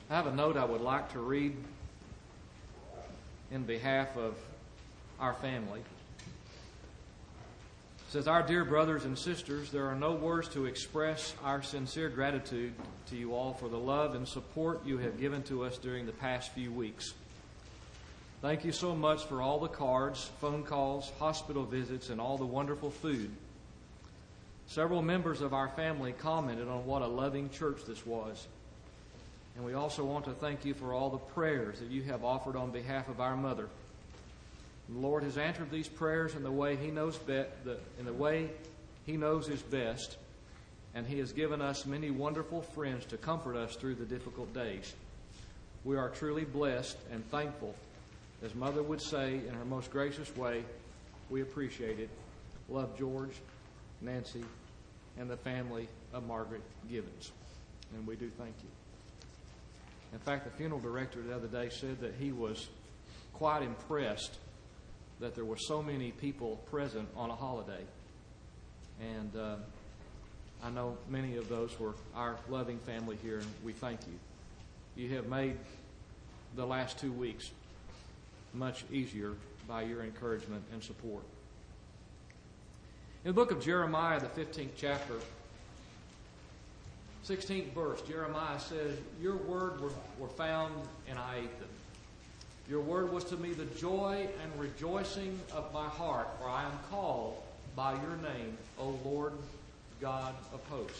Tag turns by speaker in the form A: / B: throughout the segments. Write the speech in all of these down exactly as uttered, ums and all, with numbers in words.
A: I have a note I would like to read in behalf of our family. It says, "Our dear brothers and sisters, there are no words to express our sincere gratitude to you all for the love and support you have given to us during the past few weeks. Thank you so much for all the cards, phone calls, hospital visits, and all the wonderful food. Several members of our family commented on what a loving church this was. And we also want to thank you for all the prayers that you have offered on behalf of our mother. The Lord has answered these prayers in the way He knows be- the, in the way He knows is best, and He has given us many wonderful friends to comfort us through the difficult days. We are truly blessed and thankful. As Mother would say in her most gracious way, we appreciate it. Love, George, Nancy, and the family of Margaret Givens." And we do thank you. In fact, the funeral director the other day said that he was quite impressed that there were so many people present on a holiday. And uh, I know many of those were our loving family here, and we thank you. You have made the last two weeks much easier by your encouragement and support. In the book of Jeremiah, the fifteenth chapter, sixteenth verse, Jeremiah says, "Your word were, were found, and I ate them. Your word was to me the joy and rejoicing of my heart, for I am called by your name, O Lord God of hosts."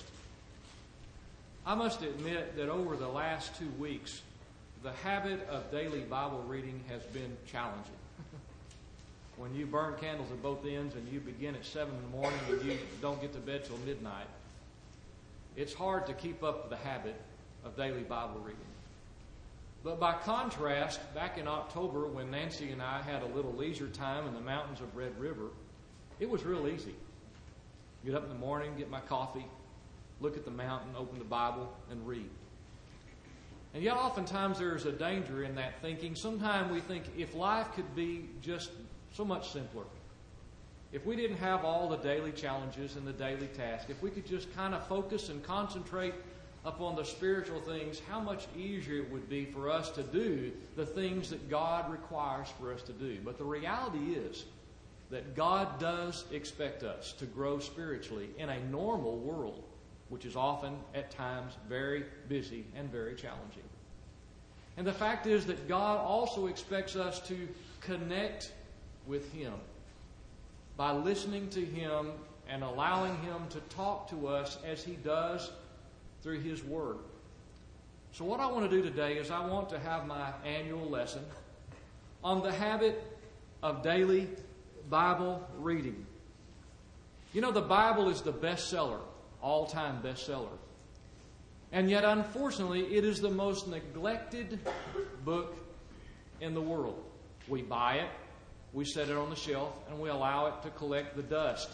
A: I must admit that over the last two weeks, the habit of daily Bible reading has been challenging. When you burn candles at both ends and you begin at seven in the morning and you don't get to bed till midnight, it's hard to keep up the habit of daily Bible reading. But by contrast, back in October when Nancy and I had a little leisure time in the mountains of Red River, it was real easy. Get up in the morning, get my coffee, look at the mountain, open the Bible, and read. And yet oftentimes there's a danger in that thinking. Sometimes we think if life could be just so much simpler, if we didn't have all the daily challenges and the daily tasks, if we could just kind of focus and concentrate upon the spiritual things, how much easier it would be for us to do the things that God requires for us to do. But the reality is that God does expect us to grow spiritually in a normal world, which is often, at times, very busy and very challenging. And the fact is that God also expects us to connect with Him by listening to Him and allowing Him to talk to us as He does through His Word. So what I want to do today is I want to have my annual lesson on the habit of daily Bible reading. You know, the Bible is the bestseller, all-time bestseller. And yet, unfortunately, it is the most neglected book in the world. We buy it, we set it on the shelf, and we allow it to collect the dust.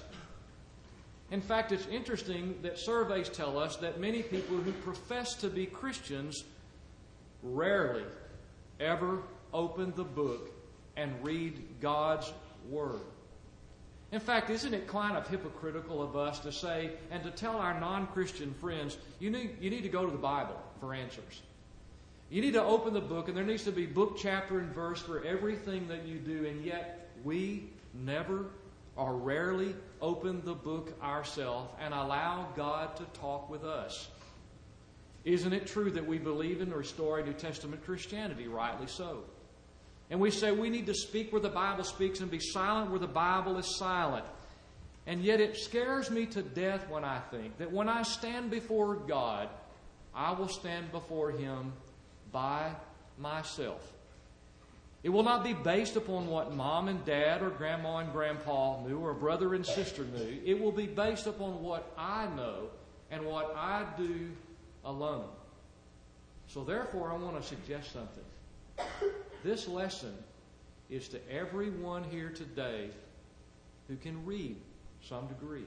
A: In fact, it's interesting that surveys tell us that many people who profess to be Christians rarely ever open the book and read God's Word. In fact, isn't it kind of hypocritical of us to say and to tell our non-Christian friends, you need, you need to go to the Bible for answers. You need to open the book, and there needs to be book, chapter, and verse for everything that you do, and yet we never or rarely open the book ourselves and allow God to talk with us. Isn't it true that we believe in restoring New Testament Christianity? Rightly so. And we say we need to speak where the Bible speaks and be silent where the Bible is silent. And yet it scares me to death when I think that when I stand before God, I will stand before Him by myself. It will not be based upon what mom and dad or grandma and grandpa knew or brother and sister knew. It will be based upon what I know and what I do alone. So therefore, I want to suggest something. This lesson is to everyone here today who can read some degree.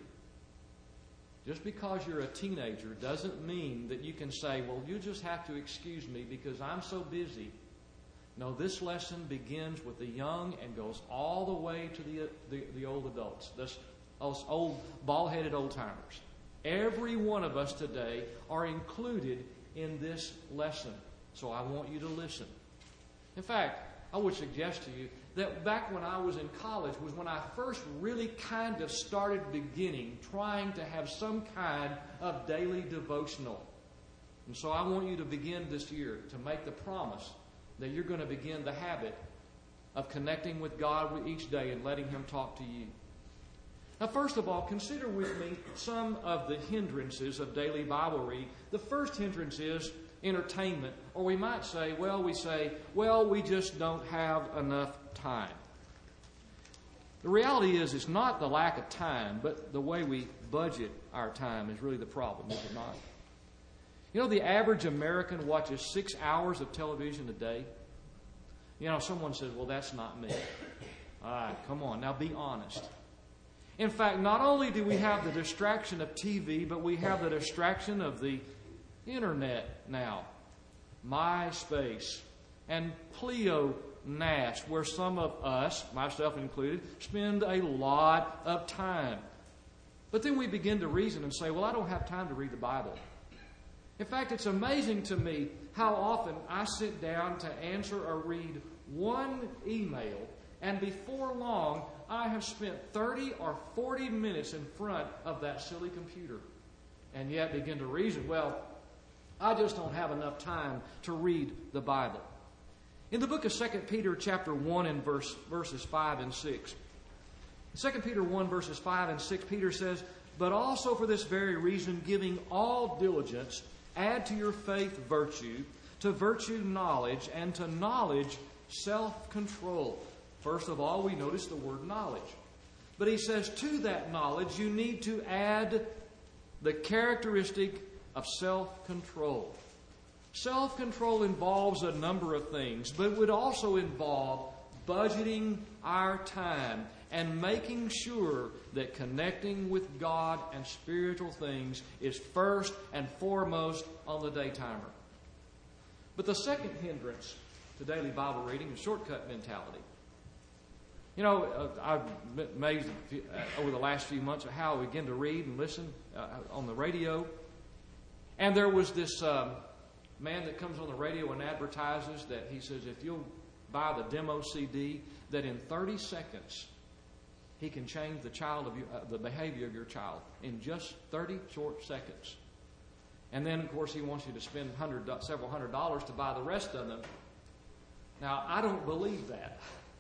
A: Just because you're a teenager doesn't mean that you can say, well, you just have to excuse me because I'm so busy. No, this lesson begins with the young and goes all the way to the the, the old adults, this, those old bald-headed old-timers. Every one of us today are included in this lesson. So I want you to listen. In fact, I would suggest to you that back when I was in college was when I first really kind of started beginning trying to have some kind of daily devotional. And so I want you to begin this year to make the promise that you're going to begin the habit of connecting with God each day and letting Him talk to you. Now, first of all, consider with me some of the hindrances of daily Bible reading. The first hindrance is entertainment. Or we might say, well, we say, well, we just don't have enough time. The reality is it's not the lack of time, but the way we budget our time is really the problem, is it not? You know, the average American watches six hours of television a day. You know, someone says, well, that's not me. All right, come on, now be honest. In fact, not only do we have the distraction of T V, but we have the distraction of the Internet now. MySpace and Pleonasm, where some of us, myself included, spend a lot of time. But then we begin to reason and say, well, I don't have time to read the Bible. In fact, it's amazing to me how often I sit down to answer or read one email, and before long, I have spent thirty or forty minutes in front of that silly computer. And yet begin to reason, well, I just don't have enough time to read the Bible. In the book of Second Peter chapter one and verse, verses five and six, Second Peter one verses five and six, Peter says, but also for this very reason, giving all diligence, add to your faith virtue, to virtue knowledge, and to knowledge self-control. First of all, we notice the word knowledge. But he says to that knowledge, you need to add the characteristic of self-control. Self-control involves a number of things, but it would also involve budgeting our time and making sure that connecting with God and spiritual things is first and foremost on the day timer. But the second hindrance to daily Bible reading is shortcut mentality. You know, uh, I've been amazed uh, over the last few months at how I begin to read and listen uh, on the radio. And there was this um, man that comes on the radio and advertises that he says if you'll buy the demo C D, that in thirty seconds he can change the child of your, uh, the behavior of your child in just thirty short seconds. And then, of course, he wants you to spend hundred, several hundred dollars to buy the rest of them. Now, I don't believe that.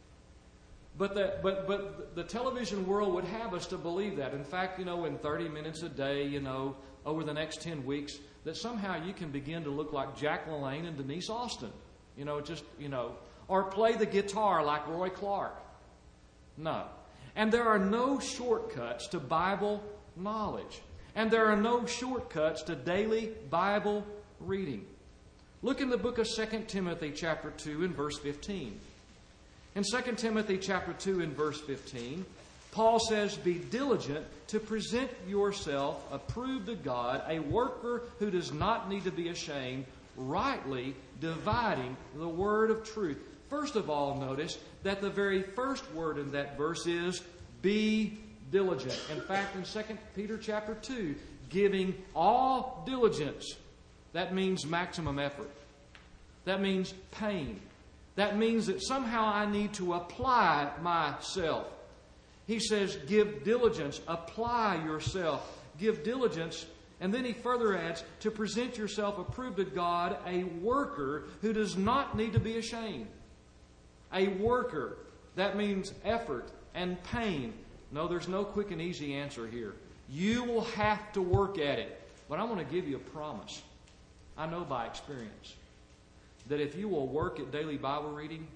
A: But the, but but the television world would have us to believe that. In fact, you know, in thirty minutes a day, you know, over the next ten weeks, that somehow you can begin to look like Jack LaLanne and Denise Austin. You know, just, you know, or play the guitar like Roy Clark. No. And there are no shortcuts to Bible knowledge. And there are no shortcuts to daily Bible reading. Look in the book of Second Timothy chapter two and verse fifteen. In Second Timothy chapter two and verse fifteen, Paul says, be diligent to present yourself approved to God, a worker who does not need to be ashamed, rightly dividing the word of truth. First of all, notice that the very first word in that verse is be diligent. In fact, in Second Peter chapter two, giving all diligence, that means maximum effort. That means pain. That means that somehow I need to apply myself. He says, give diligence, apply yourself, give diligence. And then he further adds, to present yourself approved to God, a worker who does not need to be ashamed. A worker, that means effort and pain. No, there's no quick and easy answer here. You will have to work at it. But I want to give you a promise. I know by experience that if you will work at daily Bible reading,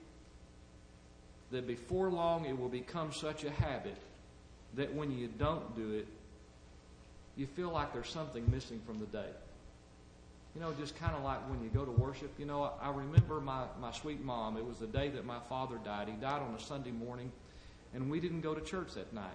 A: that before long it will become such a habit that when you don't do it, you feel like there's something missing from the day. You know, just kind of like when you go to worship. You know, I, I remember my, my sweet mom. It was the day that my father died. He died on a Sunday morning, and we didn't go to church that night.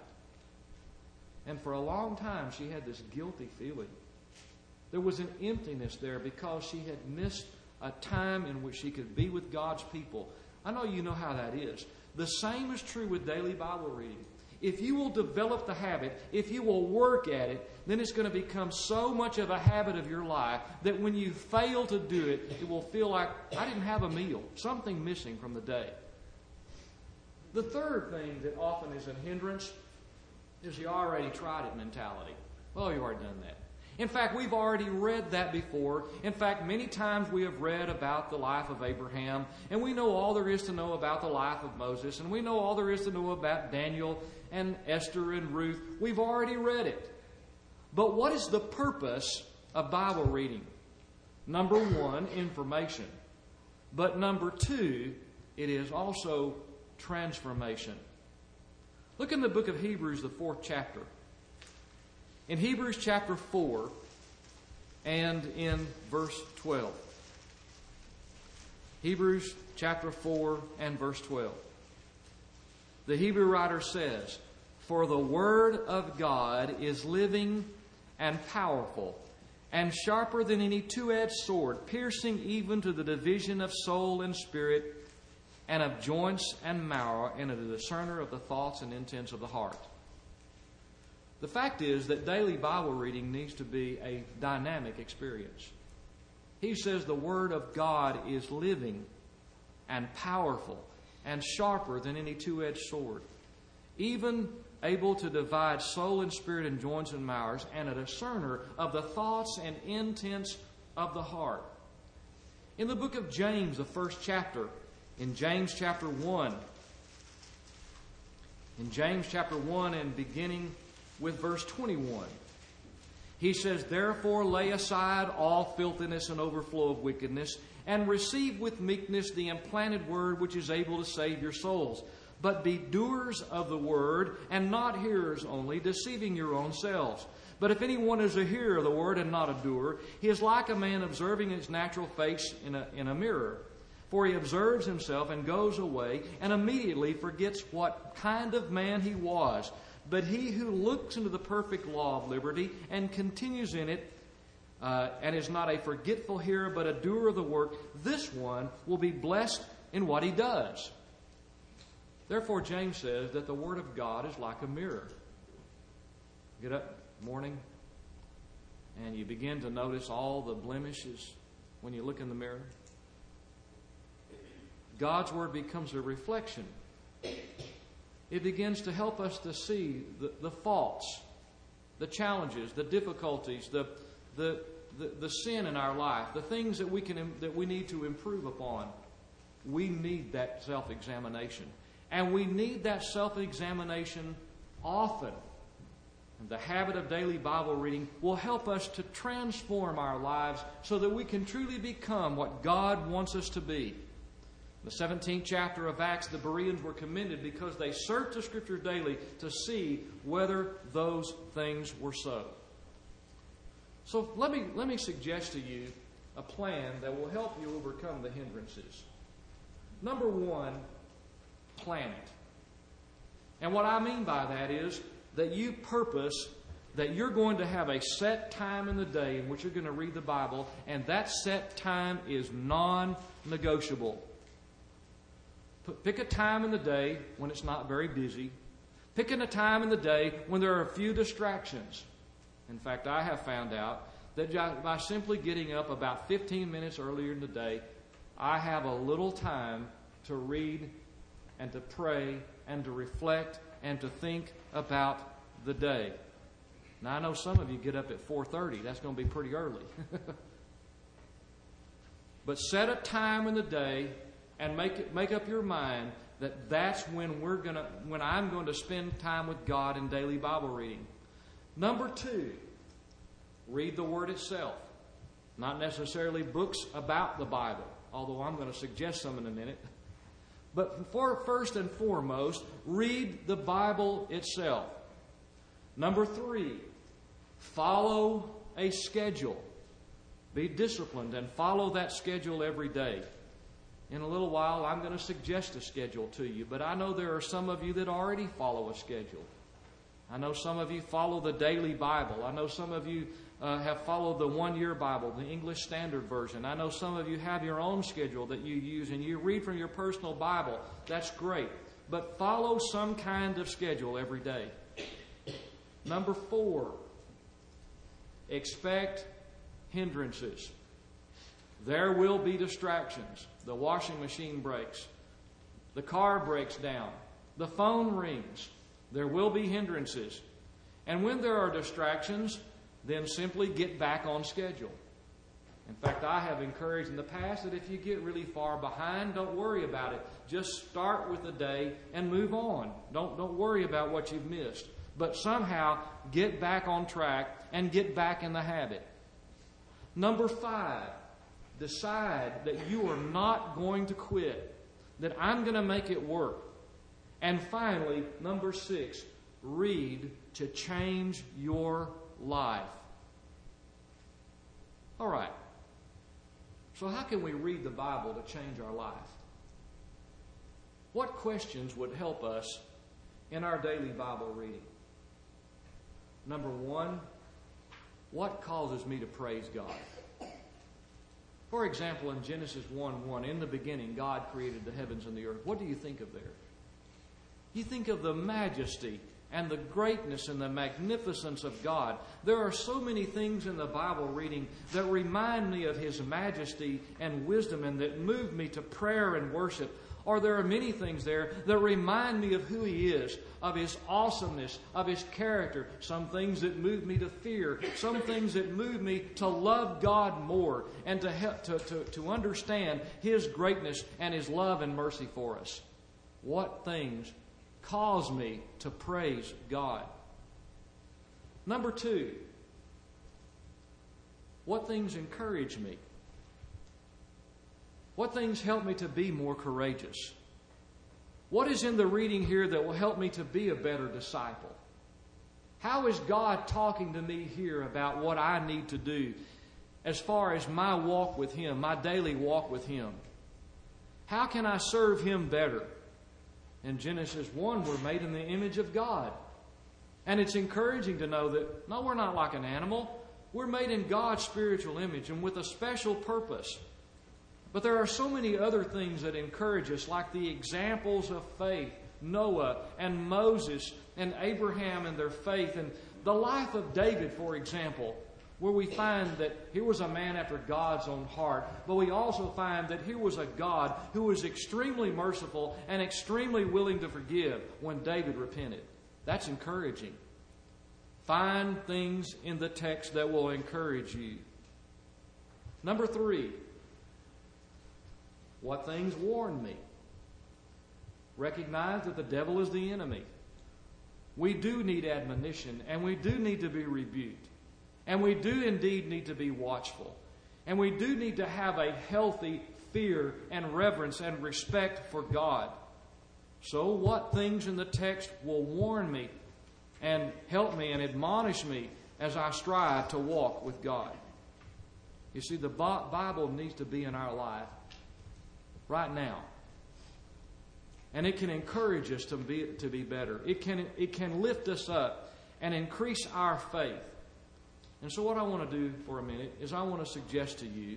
A: And for a long time, she had this guilty feeling. There was an emptiness there because she had missed a time in which she could be with God's people. I know you know how that is. The same is true with daily Bible reading. if you will develop the habit, if you will work at it, then it's going to become so much of a habit of your life that when you fail to do it, it will feel like, I didn't have a meal. Something missing from the day. The third thing that often is a hindrance is the already tried it mentality. Well, you've already done that. In fact, we've already read that before. In fact, many times we have read about the life of Abraham, and we know all there is to know about the life of Moses, and we know all there is to know about Daniel and Esther and Ruth. We've already read it. But what is the purpose of Bible reading? Number one, information. But number two, it is also transformation. Look in the book of Hebrews, the fourth chapter. In Hebrews chapter four and in verse twelve. Hebrews chapter four and verse twelve. The Hebrew writer says, "For the word of God is living and powerful, and sharper than any two-edged sword, piercing even to the division of soul and spirit, and of joints and marrow, and a discerner of the thoughts and intents of the heart." The fact is that daily Bible reading needs to be a dynamic experience. He says the Word of God is living and powerful and sharper than any two-edged sword, even able to divide soul and spirit and joints and marrows, and a discerner of the thoughts and intents of the heart. In the book of James, the first chapter, in James chapter one, in James chapter one and beginning with verse twenty-one, he says, "Therefore lay aside all filthiness and overflow of wickedness, and receive with meekness the implanted word which is able to save your souls. But be doers of the word, and not hearers only, deceiving your own selves. But if anyone is a hearer of the word and not a doer, he is like a man observing his natural face in a, in a mirror. For he observes himself and goes away, and immediately forgets what kind of man he was. But he who looks into the perfect law of liberty and continues in it, uh, and is not a forgetful hearer but a doer of the work, this one will be blessed in what he does." Therefore, James says that the Word of God is like a mirror. Get up in the morning and you begin to notice all the blemishes when you look in the mirror. God's Word becomes a reflection. It begins to help us to see the, the faults, the challenges, the difficulties, the, the, the, the sin in our life, the things that we can that we need to improve upon. We need that self-examination. And we need that self-examination often. And the habit of daily Bible reading will help us to transform our lives so that we can truly become what God wants us to be. In the seventeenth chapter of Acts, the Bereans were commended because they searched the Scriptures daily to see whether those things were so. So let me, let me suggest to you a plan that will help you overcome the hindrances. Number one, plan it. And what I mean by that is that you purpose that you're going to have a set time in the day in which you're going to read the Bible, and that set time is non-negotiable. Pick a time in the day when it's not very busy. Pick a time in the day when there are a few distractions. In fact, I have found out that by simply getting up about fifteen minutes earlier in the day, I have a little time to read and to pray and to reflect and to think about the day. Now, I know some of you get up at four thirty. That's going to be pretty early. But set a time in the day and make it, make up your mind that that's when we're going to, when I'm going to spend time with God in daily Bible reading. Number two, read the Word itself. Not necessarily books about the Bible, although I'm going to suggest some in a minute. But for first and foremost, read the Bible itself. Number three, follow a schedule. Be disciplined and follow that schedule every day. In a little while, I'm going to suggest a schedule to you, but I know there are some of you that already follow a schedule. I know some of you follow the daily Bible. I know some of you uh, have followed the one-year Bible, the English Standard Version. I know some of you have your own schedule that you use and you read from your personal Bible. That's great. but follow some kind of schedule every day. Number four, expect hindrances. There will be distractions. The washing machine breaks. The car breaks down. The phone rings. There will be hindrances. And when there are distractions, then simply get back on schedule. In fact, I have encouraged in the past that if you get really far behind, don't worry about it. Just start with the day and move on. Don't, don't worry about what you've missed. But somehow get back on track and get back in the habit. Number five, decide that you are not going to quit, that I'm going to make it work. And finally, number six, read to change your life. All right. So how can we read the Bible to change our life? What questions would help us in our daily Bible reading? Number one, what causes me to praise God? For example, in Genesis one one, in the beginning, God created the heavens and the earth. What do you think of there? You think of the majesty and the greatness and the magnificence of God. There are so many things in the Bible reading that remind me of His majesty and wisdom and that move me to prayer and worship. Or there are many things there that remind me of who He is, of His awesomeness, of His character. Some things that move me to fear. Some things that move me to love God more and to, help, to, to, to understand His greatness and His love and mercy for us. What things cause me to praise God? Number two, what things encourage me? What things help me to be more courageous? What is in the reading here that will help me to be a better disciple? How is God talking to me here about what I need to do as far as my walk with Him, my daily walk with Him? How can I serve Him better? In Genesis one, we're made in the image of God. And it's encouraging to know that, no, we're not like an animal. We're made in God's spiritual image and with a special purpose. But there are so many other things that encourage us, like the examples of faith, Noah and Moses and Abraham and their faith, and the life of David, for example, where we find that here was a man after God's own heart, but we also find that here was a God who was extremely merciful and extremely willing to forgive when David repented. That's encouraging. Find things in the text that will encourage you. Number three, what things warn me? Recognize that the devil is the enemy. We do need admonition, and we do need to be rebuked. And we do indeed need to be watchful. And we do need to have a healthy fear and reverence and respect for God. So what things in the text will warn me and help me and admonish me as I strive to walk with God? You see, the Bible needs to be in our life right now. And it can encourage us to be, to be better. It can, it can lift us up and increase our faith. And so what I want to do for a minute is I want to suggest to you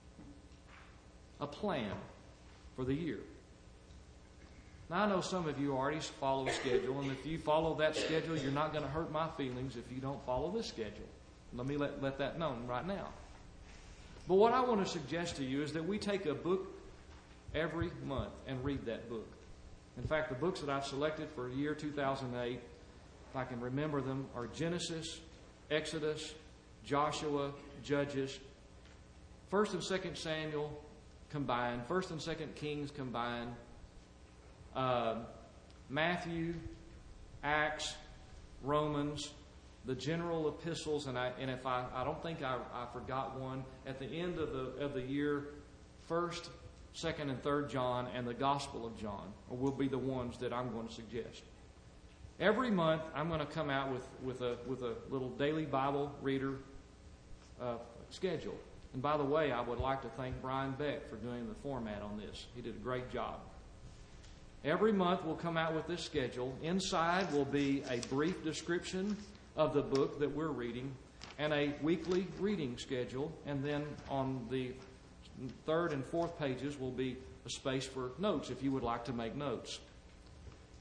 A: a plan for the year. Now, I know some of you already follow a schedule, and if you follow that schedule, you're not going to hurt my feelings if you don't follow this schedule. Let me let, let that known right now. But what I want to suggest to you is that we take a book every month and read that book. In fact, the books that I've selected for the year two thousand eight, if I can remember them, are Genesis, Exodus, Joshua, Judges, First and Second Samuel combined, First and Second Kings combined, uh, Matthew, Acts, Romans, the general epistles, and I and if I, I don't think I, I forgot one at the end of the of the year, First, Second, and Third John, and the Gospel of John will be the ones that I'm going to suggest. Every month, I'm going to come out with with a with a little daily Bible reader uh, schedule. And by the way, I would like to thank Brian Beck for doing the format on this. He did a great job. Every month, we'll come out with this schedule. Inside will be a brief description of the book that we're reading and a weekly reading schedule. And then on the third and fourth pages will be a space for notes if you would like to make notes.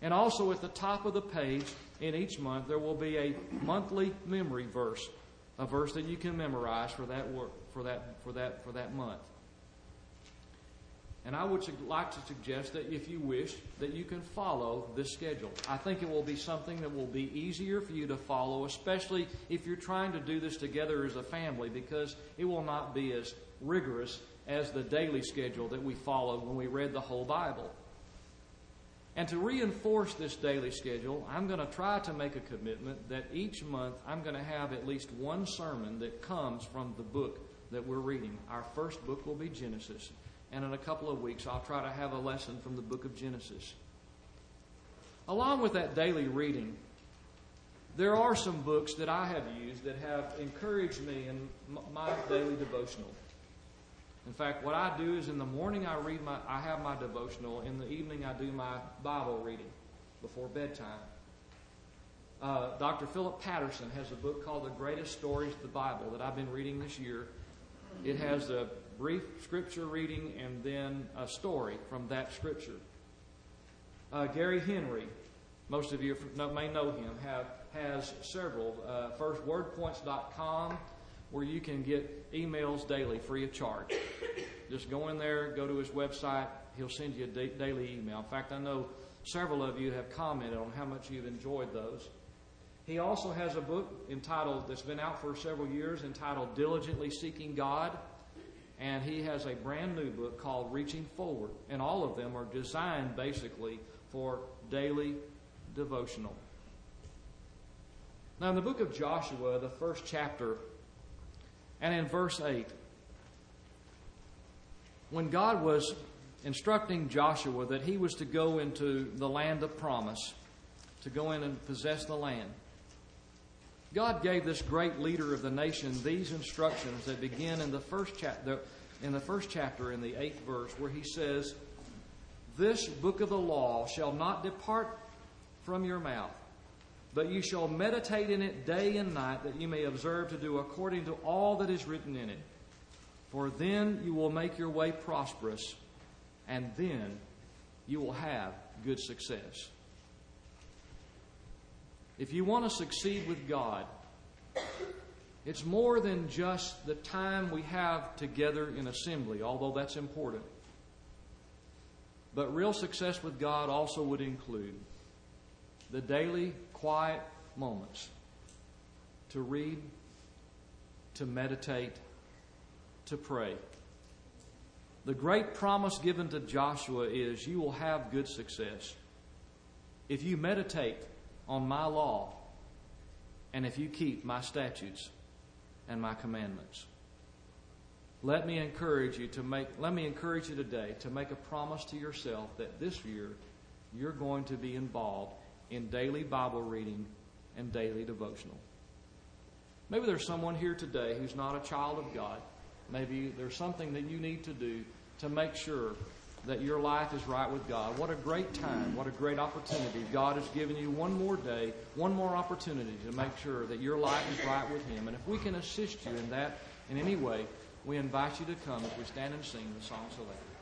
A: And also at the top of the page in each month, there will be a monthly memory verse, a verse that you can memorize for that work, for that for that for that month. And I would like to suggest that if you wish, that you can follow this schedule. I think it will be something that will be easier for you to follow, especially if you're trying to do this together as a family, because it will not be as rigorous as the daily schedule that we followed when we read the whole Bible. And to reinforce this daily schedule, I'm going to try to make a commitment that each month I'm going to have at least one sermon that comes from the book that we're reading. Our first book will be Genesis. And in a couple of weeks, I'll try to have a lesson from the book of Genesis. Along with that daily reading, there are some books that I have used that have encouraged me in my daily devotional. In fact, what I do is in the morning I read my, I have my devotional. In the evening I do my Bible reading before bedtime. Uh, Doctor Philip Patterson has a book called The Greatest Stories of the Bible that I've been reading this year. It has a brief scripture reading and then a story from that scripture. Uh, Gary Henry, most of you may know him, have, has several. Uh, first word points dot com, where you can get emails daily free of charge. Just go in there, go to his website, he'll send you a da- daily email. In fact, I know several of you have commented on how much you've enjoyed those. He also has a book entitled, that's been out for several years, entitled Diligently Seeking God. And he has a brand new book called Reaching Forward. And all of them are designed basically for daily devotional. Now in the book of Joshua, the first chapter, and in verse eight, when God was instructing Joshua that he was to go into the land of promise, to go in and possess the land, God gave this great leader of the nation these instructions that begin in the first chapter, in the first chapter, in the eighth verse, where he says, "This book of the law shall not depart from your mouth, but you shall meditate in it day and night, that you may observe to do according to all that is written in it. For then you will make your way prosperous, and then you will have good success." If you want to succeed with God, it's more than just the time we have together in assembly, although that's important. But real success with God also would include the daily quiet moments to read, to meditate, to pray. The great promise given to Joshua is you will have good success if you meditate on my law, and if you keep my statutes and my commandments. Let me encourage you to make, let me encourage you today to make a promise to yourself that this year you're going to be involved in daily Bible reading and daily devotional. Maybe there's someone here today who's not a child of God. Maybe there's something that you need to do to make sure that your life is right with God. What a great time. What a great opportunity. God has given you one more day, one more opportunity to make sure that your life is right with Him. And if we can assist you in that in any way, we invite you to come as we stand and sing the song selected.